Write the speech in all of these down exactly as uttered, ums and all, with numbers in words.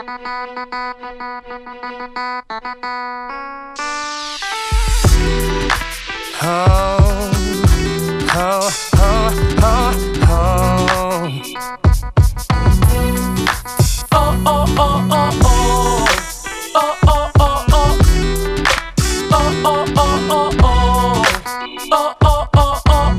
Oh, oh, oh, oh, oh. Oh, oh, oh, oh, oh. Oh, oh, oh, oh. Oh, oh, oh, oh, oh. Oh, oh, oh, oh.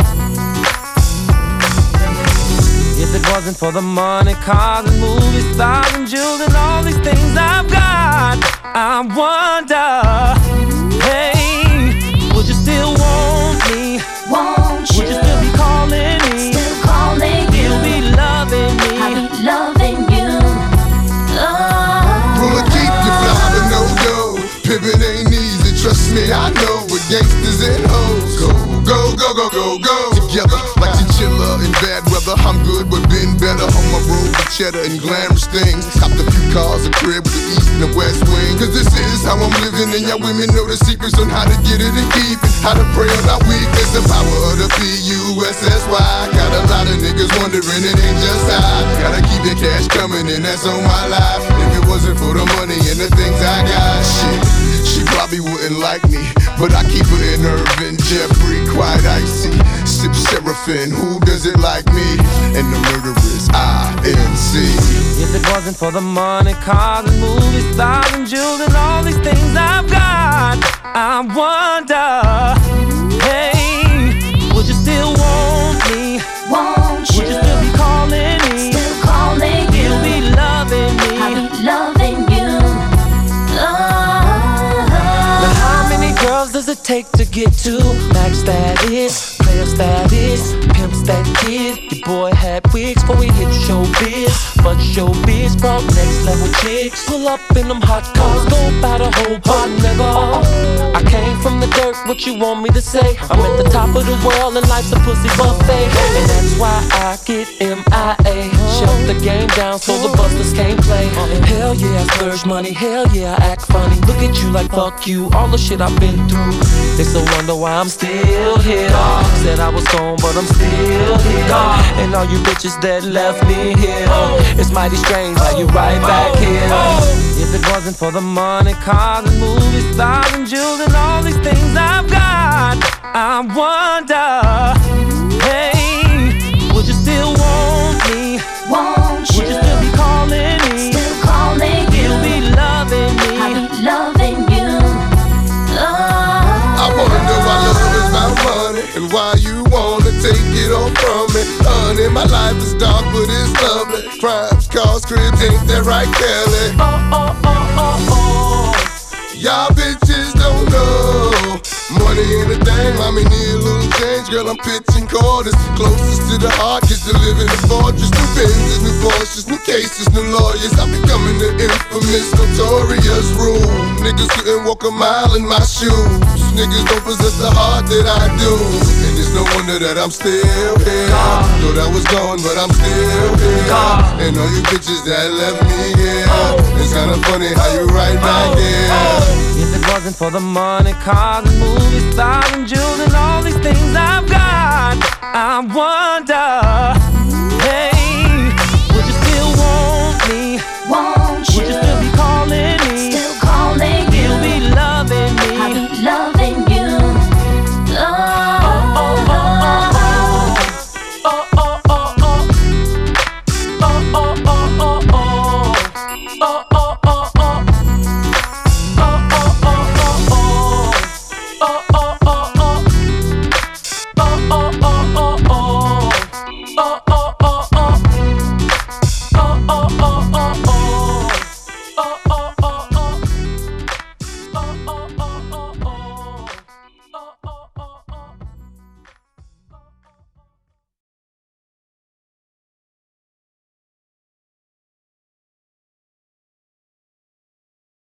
If it wasn't for the money, cars and movie stars and jewels and all these things I've got, I wonder, hey, would you still want me? Won't you? Would you still be calling me? Still calling you. You'll be loving me. I'll be loving you. Oh. Ruler keep you fly, but no dough. Pimpin' ain't easy, trust me, I know. With gangsters and hoes, go, go, go, go, go, go. Together, like chinchilla in bad weather. I'm good, but been better. On my road with cheddar and glamorous things. Copped a few cars, a crib with the east and the west wing. Cause this is how I'm living, and y'all women know the secrets on how to get it and keep it. How to pray on our weakness, the power of the P U S S Y. Got a lot of niggas wondering, it ain't just I. Gotta keep the cash coming, and that's on my life. If it wasn't for the money and the things I got, shit, she probably wouldn't like me. But I keep her in Irvin, Jeffrey, quite icy. Sip Seraphim, who does it like me? And the murderers, I N C. If it wasn't for the money, cars and movie stars and jewels and all these things I've got, I wonder, hey, would you still want me? Won't you? Would you still be calling me? Still calling you. You'll be loving me. I'll be loving you. Oh. Now how many girls does it take to get to max status, player status, pimp stat kid? Your boy had wigs before we hit showbiz, but showbiz brought next level chicks. Pull up in them hot cars, go about a whole bar, nigga. I came from the dirt, what you want me to say? I'm at the top of the world and life's a pussy buffet, and that's why I get M I A. Shut the game down so the busters can't play. Hell yeah, I splurge money, hell yeah, I act funny. Look at you like fuck you, all the shit I've been through. They still wonder why I'm still here. Said I was gone, but I'm still here. And all you bitches that left me here, it's mighty strange how you right back here. If it wasn't for the money, cars and movie stars and jewels and all these things I've got, I wonder, hey, would you still want me? Won't you? Would you still be calling me? Still calling you. You'll be loving me. I'll be loving you. Oh. I wonder why love is about money, and why you wanna take it all from me. Honey, my life is dark, but it's lovely. Crimes, cars, cribs, ain't that right, Kelly? Oh, oh, oh, oh, oh. Y'all bitches don't know. Money ain't a thing, mommy need a little change. Girl, I'm pitching quarters, closest to the heart. Get to live in a fortress. New Benzes, new Porsches, new cases, new lawyers. I'm becoming the infamous, notorious rule. Niggas couldn't walk a mile in my shoes. Niggas don't possess the heart that I do. And it's no wonder that I'm still here. Thought I was gone, but I'm still here. And all you bitches that left me here, it's kinda funny how you right back here. If it wasn't for the money, cars and movie stars and jewels and all these things I've got, I wonder, hey, would you still want me? Won't you? Would you still be calling me? Still calling you. You'll be loving me. I'll be loving you. Oh. Oh, oh, oh, oh, oh, oh, oh, oh, oh, oh, oh, oh, oh, oh.